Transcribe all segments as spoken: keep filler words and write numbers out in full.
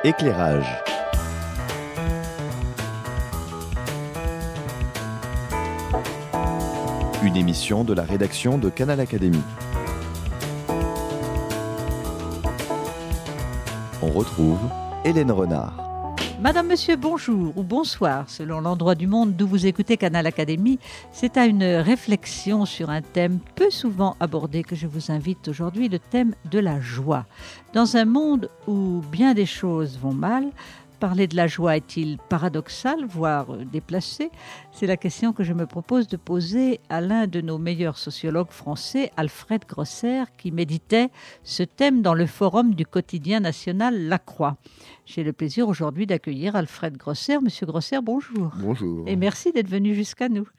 Éclairage. Une émission de la rédaction de Canal Académie. On retrouve Hélène Renard. Madame, Monsieur, bonjour ou bonsoir, selon l'endroit du monde d'où vous écoutez Canal Académie. C'est à une réflexion sur un thème peu souvent abordé que je vous invite aujourd'hui, le thème de la joie. Dans un monde où bien des choses vont mal, parler de la joie est-il paradoxal, voire déplacé? C'est la question que je me propose de poser à l'un de nos meilleurs sociologues français, Alfred Grosser, qui méditait ce thème dans le forum du quotidien national La Croix. J'ai le plaisir aujourd'hui d'accueillir Alfred Grosser. Monsieur Grosser, bonjour. Bonjour. Et merci d'être venu jusqu'à nous.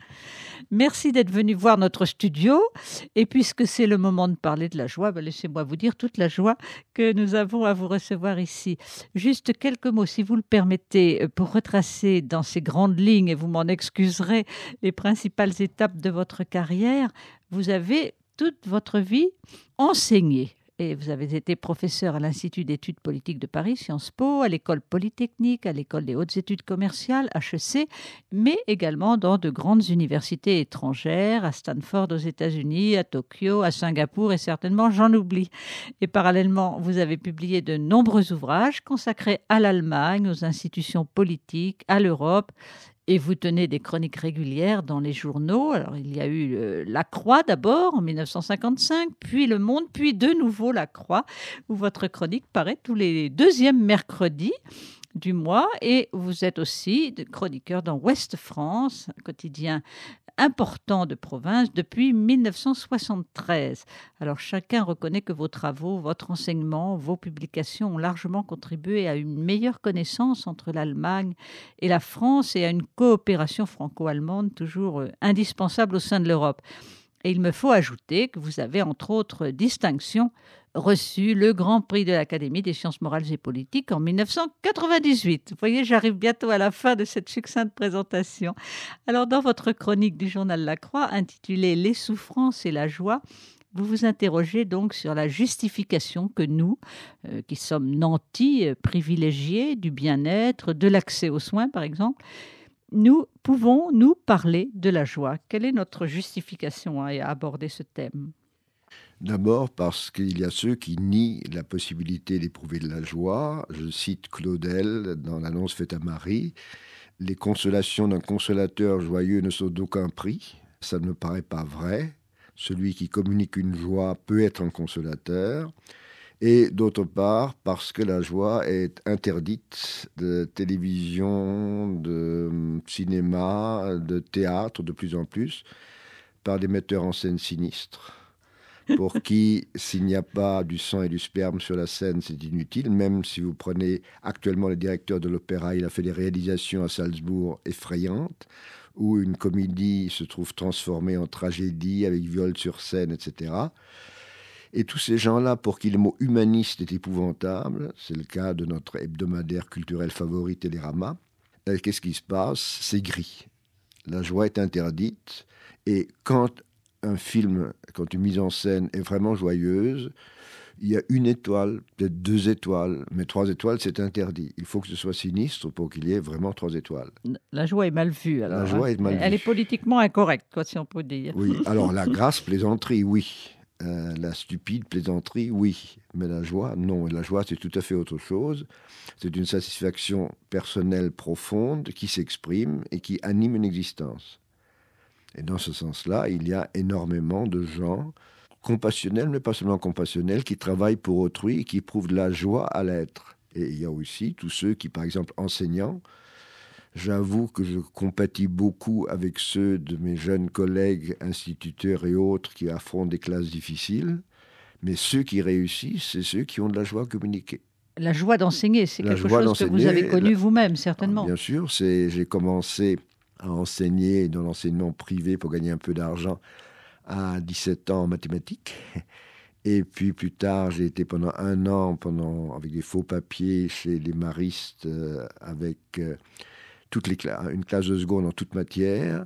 Merci d'être venu voir notre studio. Et puisque c'est le moment de parler de la joie, ben laissez-moi vous dire toute la joie que nous avons à vous recevoir ici. Juste quelques mots, si vous le permettez, pour retracer dans ces grandes lignes, et vous m'en excuserez, les principales étapes de votre carrière. Vous avez toute votre vie enseigné. Et vous avez été professeur à l'Institut d'études politiques de Paris, Sciences Po, à l'École polytechnique, à l'École des hautes études commerciales, H E C, mais également dans de grandes universités étrangères, à Stanford aux États-Unis, à Tokyo, à Singapour et certainement j'en oublie. Et parallèlement, vous avez publié de nombreux ouvrages consacrés à l'Allemagne, aux institutions politiques, à l'Europe. Et vous tenez des chroniques régulières dans les journaux. Alors, il y a eu euh, La Croix d'abord, en dix-neuf cent cinquante-cinq, puis Le Monde, puis de nouveau La Croix, où votre chronique paraît tous les deuxièmes mercredis du mois. Et vous êtes aussi chroniqueur dans Ouest France, un quotidien important de province depuis dix-neuf cent soixante-treize. Alors chacun reconnaît que vos travaux, votre enseignement, vos publications ont largement contribué à une meilleure connaissance entre l'Allemagne et la France et à une coopération franco-allemande toujours euh, indispensable au sein de l'Europe. Et il me faut ajouter que vous avez entre autres distinctions reçu le Grand Prix de l'Académie des sciences morales et politiques en dix-neuf cent quatre-vingt-dix-huit. Vous voyez, j'arrive bientôt à la fin de cette succincte présentation. Alors, dans votre chronique du journal La Croix, intitulée « Les souffrances et la joie », vous vous interrogez donc sur la justification que nous, euh, qui sommes nantis, euh, privilégiés du bien-être, de l'accès aux soins par exemple, nous pouvons nous parler de la joie. Quelle est notre justification à aborder ce thème ? D'abord parce qu'il y a ceux qui nient la possibilité d'éprouver de la joie. Je cite Claudel dans l'annonce faite à Marie. « Les consolations d'un consolateur joyeux ne sont d'aucun prix. Ça ne me paraît pas vrai. Celui qui communique une joie peut être un consolateur. » Et d'autre part, parce que la joie est interdite de télévision, de cinéma, de théâtre, de plus en plus, par des metteurs en scène sinistres, pour qui, s'il n'y a pas du sang et du sperme sur la scène, c'est inutile. Même si vous prenez actuellement le directeur de l'opéra, il a fait des réalisations à Salzbourg effrayantes, où une comédie se trouve transformée en tragédie avec viol sur scène, et cetera. Et tous ces gens-là, pour qui le mot humaniste est épouvantable, c'est le cas de notre hebdomadaire culturel favori Télérama, qu'est-ce qui se passe ? C'est gris. La joie est interdite. Et quand un film, quand une mise en scène est vraiment joyeuse, il y a une étoile, peut-être deux étoiles, mais trois étoiles, c'est interdit. Il faut que ce soit sinistre pour qu'il y ait vraiment trois étoiles. La joie est mal vue, alors. La joie hein. est mal Elle vue. est politiquement incorrecte, quoi, si on peut dire. Oui, alors la grasse plaisanterie, oui. Euh, la stupide plaisanterie, oui. Mais la joie, non. Et la joie, c'est tout à fait autre chose. C'est une satisfaction personnelle profonde qui s'exprime et qui anime une existence. Et dans ce sens-là, il y a énormément de gens compassionnels, mais pas seulement compassionnels, qui travaillent pour autrui et qui éprouvent de la joie à l'être. Et il y a aussi tous ceux qui, par exemple, enseignants, j'avoue que je compatis beaucoup avec ceux de mes jeunes collègues instituteurs et autres qui affrontent des classes difficiles, mais ceux qui réussissent, c'est ceux qui ont de la joie à communiquer. La joie d'enseigner, c'est La quelque joie chose que vous d'enseigner, avez connu la... vous-même, certainement. Alors, bien sûr, c'est... j'ai commencé à enseigner dans l'enseignement privé pour gagner un peu d'argent à dix-sept ans en mathématiques. Et puis plus tard, j'ai été pendant un an pendant, avec des faux papiers chez les maristes, euh, avec euh, toutes les cla- une classe de seconde en toute matière.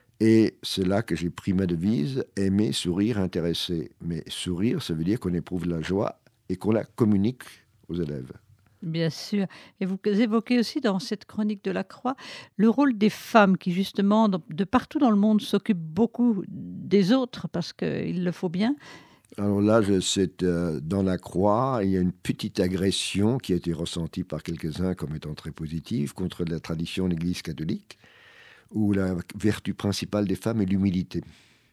Et c'est là que j'ai pris ma devise, aimer, sourire, intéresser. Mais sourire, ça veut dire qu'on éprouve la joie et qu'on la communique aux élèves. Bien sûr. Et vous évoquez aussi dans cette chronique de la Croix le rôle des femmes qui, justement, de partout dans le monde, s'occupent beaucoup des autres parce qu'il le faut bien. Alors là, je, c'est, euh, dans la Croix, il y a une petite agression qui a été ressentie par quelques-uns comme étant très positive contre la tradition de l'Église catholique, où la vertu principale des femmes est l'humilité.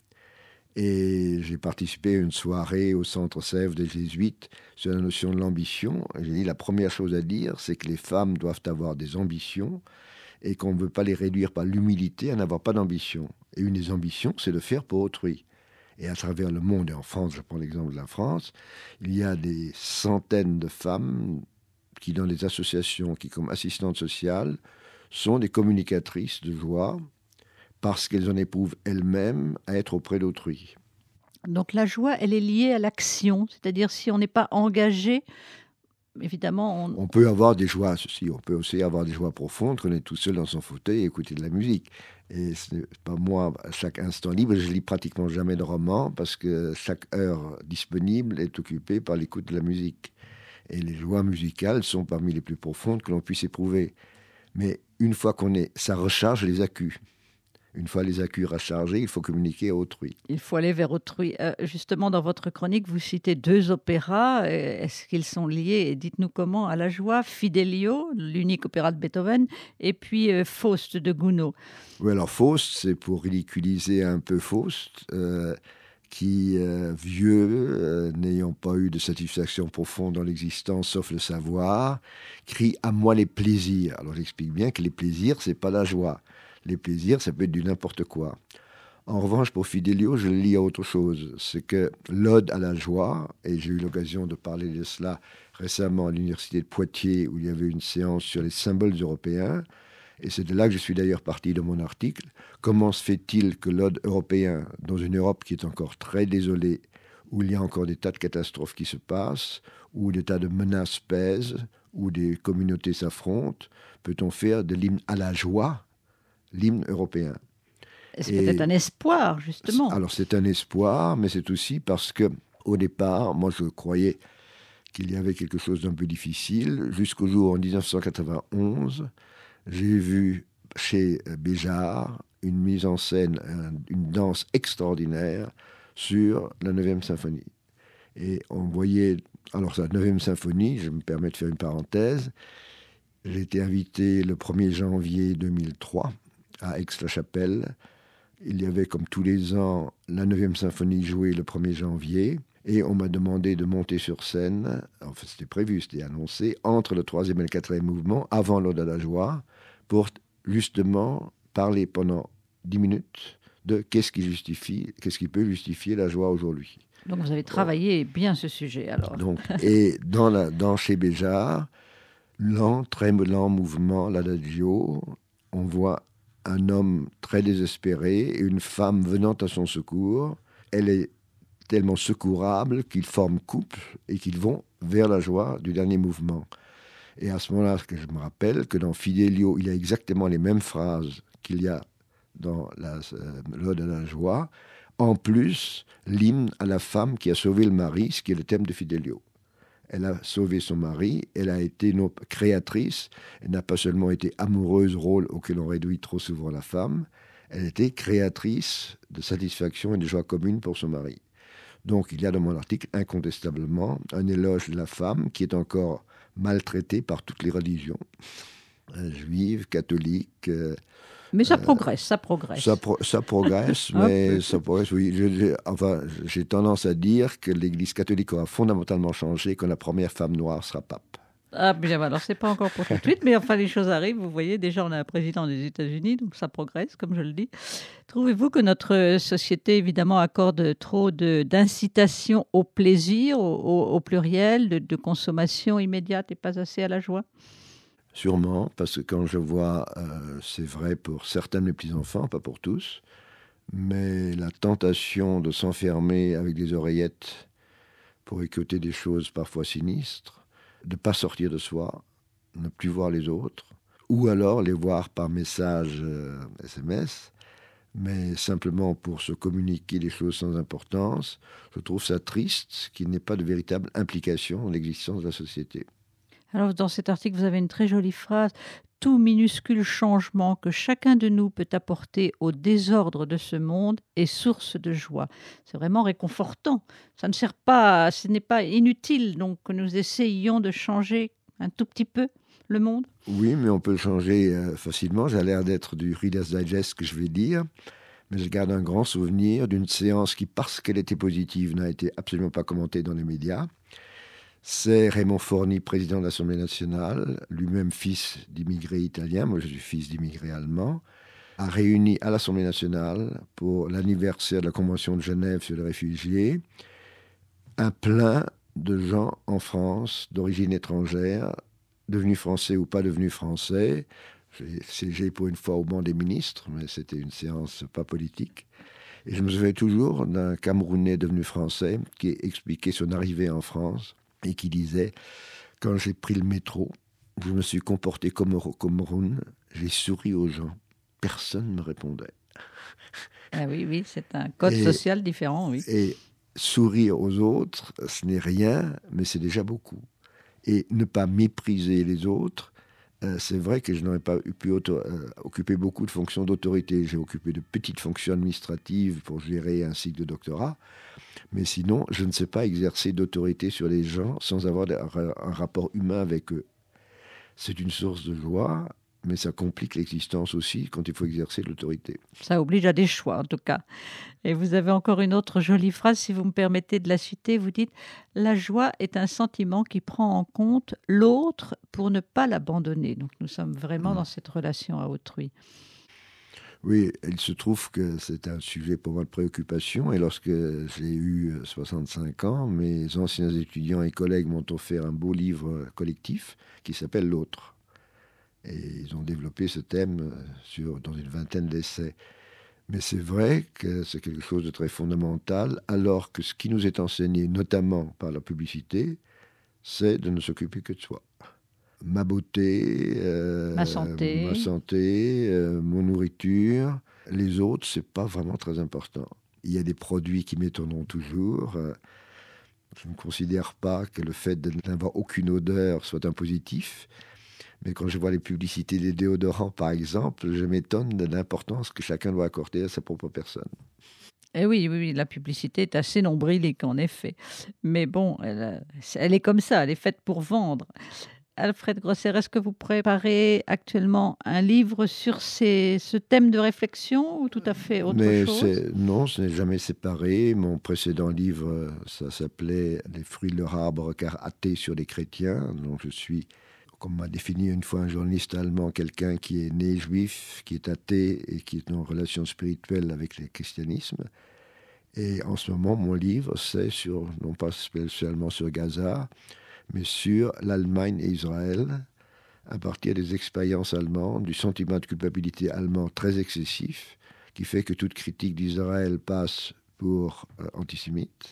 Et j'ai participé à une soirée au Centre Sèvres des Jésuites sur la notion de l'ambition. Et j'ai dit la première chose à dire, c'est que les femmes doivent avoir des ambitions et qu'on ne veut pas les réduire par l'humilité à n'avoir pas d'ambition. Et une des ambitions, c'est de faire pour autrui. Et à travers le monde, et en France, je prends l'exemple de la France, il y a des centaines de femmes qui, dans des associations, qui, comme assistantes sociales, sont des communicatrices de joie parce qu'elles en éprouvent elles-mêmes à être auprès d'autrui. Donc la joie, elle est liée à l'action, c'est-à-dire si on n'est pas engagé, évidemment... On... on peut avoir des joies, ceci, on peut aussi avoir des joies profondes, qu'on est tout seul dans son fauteuil et écouter de la musique. Et ce n'est pas moi, à chaque instant libre, je lis pratiquement jamais de romans parce que chaque heure disponible est occupée par l'écoute de la musique. Et les joies musicales sont parmi les plus profondes que l'on puisse éprouver. Mais une fois qu'on est, ça recharge les accus. Une fois les accus rechargés, il faut communiquer à autrui. Il faut aller vers autrui. Euh, justement, dans votre chronique, vous citez deux opéras. Est-ce qu'ils sont liés? Et dites-nous comment, à la joie, Fidelio, l'unique opéra de Beethoven, et puis euh, Faust de Gounod. Oui, alors Faust, c'est pour ridiculiser un peu Faust, euh, qui, euh, vieux, euh, n'ayant pas eu de satisfaction profonde dans l'existence, sauf le savoir, crie « à moi les plaisirs ». Alors j'explique bien que les plaisirs, c'est pas la joie. Les plaisirs, ça peut être du n'importe quoi. En revanche, pour Fidelio, je le lis à autre chose. C'est que l'ode à la joie, et j'ai eu l'occasion de parler de cela récemment à l'université de Poitiers, où il y avait une séance sur les symboles européens, et c'est de là que je suis d'ailleurs parti de mon article. Comment se fait-il que l'ode européen, dans une Europe qui est encore très désolée, où il y a encore des tas de catastrophes qui se passent, où des tas de menaces pèsent, où des communautés s'affrontent, peut-on faire de l'hymne à la joie l'hymne européen? C'est peut-être un espoir, justement. Alors, c'est un espoir, mais c'est aussi parce que, au départ, moi, je croyais qu'il y avait quelque chose d'un peu difficile. Jusqu'au jour, en dix-neuf cent quatre-vingt-onze, j'ai vu chez Béjart une mise en scène, une danse extraordinaire sur la neuvième symphonie. Et on voyait... Alors, la neuvième symphonie, je me permets de faire une parenthèse, j'ai été invité le premier janvier deux mille trois à Aix-la-Chapelle. Il y avait, comme tous les ans, la neuvième symphonie jouée le premier janvier. Et on m'a demandé de monter sur scène, enfin c'était prévu, c'était annoncé, entre le troisième et le quatrième mouvement, avant l'Ode à la joie, pour justement parler pendant dix minutes de qu'est-ce qui justifie, qu'est-ce qui peut justifier la joie aujourd'hui. Donc vous avez travaillé bon. bien ce sujet alors. Donc, et dans, la, dans chez Béjart, lent, très lent mouvement, l'adagio, on voit un homme très désespéré et une femme venant à son secours. Elle est tellement secourable qu'ils forment couple et qu'ils vont vers la joie du dernier mouvement. Et à ce moment-là, que je me rappelle que dans Fidelio, il y a exactement les mêmes phrases qu'il y a dans la, euh, l'Ode à la joie. En plus, l'hymne à la femme qui a sauvé le mari, ce qui est le thème de Fidelio. Elle a sauvé son mari, elle a été une créatrice, elle n'a pas seulement été amoureuse, rôle auquel on réduit trop souvent la femme, elle était créatrice de satisfaction et de joie commune pour son mari. Donc il y a dans mon article incontestablement un éloge de la femme qui est encore maltraitée par toutes les religions, juives, catholiques. Euh, mais ça euh, progresse, ça progresse. Ça, pro- ça progresse, mais ça progresse, oui. Je, je, enfin, j'ai tendance à dire que l'Église catholique aura fondamentalement changé quand la première femme noire sera pape. Ah bien, alors c'est pas encore pour tout de suite, mais enfin les choses arrivent, vous voyez, déjà on a un président des États-Unis, donc ça progresse, comme je le dis. Trouvez-vous que notre société, évidemment, accorde trop de, d'incitation au plaisir, au, au, au pluriel, de, de consommation immédiate et pas assez à la joie ? Sûrement, parce que quand je vois, euh, c'est vrai pour certains de mes petits-enfants, pas pour tous, mais la tentation de s'enfermer avec des oreillettes pour écouter des choses parfois sinistres, de ne pas sortir de soi, ne plus voir les autres, ou alors les voir par message euh, S M S, mais simplement pour se communiquer des choses sans importance, je trouve ça triste qu'il n'y ait pas de véritable implication dans l'existence de la société. Alors, dans cet article, vous avez une très jolie phrase. « Tout minuscule changement que chacun de nous peut apporter au désordre de ce monde est source de joie. » C'est vraiment réconfortant. Ça ne sert pas, ce n'est pas inutile donc que nous essayions de changer un tout petit peu le monde. Oui, mais on peut le changer euh, facilement. J'ai l'air d'être du Reader's Digest que je vais dire. Mais je garde un grand souvenir d'une séance qui, parce qu'elle était positive, n'a été absolument pas commentée dans les médias. C'est Raymond Forny, président de l'Assemblée nationale, lui-même fils d'immigrés italiens, moi je suis fils d'immigrés allemands, a réuni à l'Assemblée nationale, pour l'anniversaire de la Convention de Genève sur les réfugiés, un plein de gens en France, d'origine étrangère, devenus français ou pas devenus français. J'ai siégé pour une fois au banc des ministres, mais c'était une séance pas politique. Et je me souviens toujours d'un Camerounais devenu français qui expliquait son arrivée en France et qui disait « Quand j'ai pris le métro, je me suis comporté comme au Cameroun, j'ai souri aux gens. Personne ne me répondait. » Ah oui, oui, c'est un code et, social différent, oui. Et sourire aux autres, ce n'est rien, mais c'est déjà beaucoup. Et ne pas mépriser les autres, Euh, c'est vrai que je n'aurais pas pu auto, euh, occuper beaucoup de fonctions d'autorité. J'ai occupé de petites fonctions administratives pour gérer un cycle de doctorat. Mais sinon, je ne sais pas exercer d'autorité sur les gens sans avoir un, un rapport humain avec eux. C'est une source de joie, mais ça complique l'existence aussi quand il faut exercer l'autorité. Ça oblige à des choix, en tout cas. Et vous avez encore une autre jolie phrase, si vous me permettez de la citer. Vous dites « La joie est un sentiment qui prend en compte l'autre pour ne pas l'abandonner. » Donc nous sommes vraiment mmh. dans cette relation à autrui. Oui, il se trouve que c'est un sujet pour moi de préoccupation. Et lorsque j'ai eu soixante-cinq ans, mes anciens étudiants et collègues m'ont offert un beau livre collectif qui s'appelle « L'autre ». Et ils ont développé ce thème sur, dans une vingtaine d'essais. Mais c'est vrai que c'est quelque chose de très fondamental, alors que ce qui nous est enseigné, notamment par la publicité, c'est de ne s'occuper que de soi. Ma beauté, euh, ma santé, ma santé euh, mon nourriture, les autres, c'est pas vraiment très important. Il y a des produits qui m'étonneront toujours. Je ne considère pas que le fait de n'avoir aucune odeur soit un positif. Mais quand je vois les publicités des déodorants, par exemple, je m'étonne de l'importance que chacun doit accorder à sa propre personne. Eh oui, oui, oui, la publicité est assez nombrilique, en effet. Mais bon, elle, elle est comme ça, elle est faite pour vendre. Alfred Grosser, est-ce que vous préparez actuellement un livre sur ces, ce thème de réflexion ou tout à fait autre Mais chose? Non, ce n'est jamais séparé. Mon précédent livre, ça s'appelait « Les fruits de leur arbre, car athée sur les chrétiens ». Donc je suis... Comme m'a défini une fois un journaliste allemand, quelqu'un qui est né juif, qui est athée et qui est en relation spirituelle avec le christianisme. Et en ce moment, mon livre, c'est sur, non pas spécialement sur Gaza, mais sur l'Allemagne et Israël, à partir des expériences allemandes, du sentiment de culpabilité allemand très excessif, qui fait que toute critique d'Israël passe pour euh, antisémite.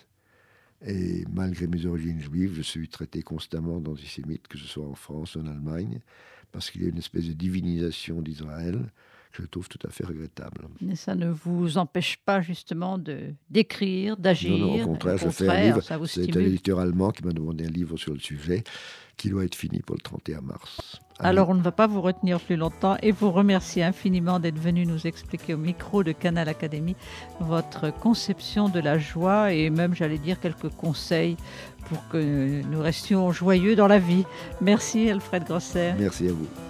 Et malgré mes origines juives, je suis traité constamment d'antisémite, que ce soit en France ou en Allemagne, parce qu'il y a une espèce de divinisation d'Israël que je trouve tout à fait regrettable. Mais ça ne vous empêche pas justement de, d'écrire, d'agir? Non, non, au contraire, au je contraire, fais un livre. Ça vous C'est stimule. un éditeur allemand qui m'a demandé un livre sur le sujet, qui doit être fini pour le trente et un mars. Alors, on ne va pas vous retenir plus longtemps et vous remercier infiniment d'être venu nous expliquer au micro de Canal Académie votre conception de la joie et même, j'allais dire, quelques conseils pour que nous restions joyeux dans la vie. Merci Alfred Grosser. Merci à vous.